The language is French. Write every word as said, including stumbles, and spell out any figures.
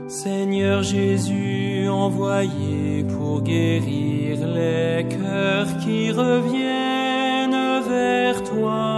Seigneur Jésus, envoyé pour guérir les cœurs qui reviennent vers toi.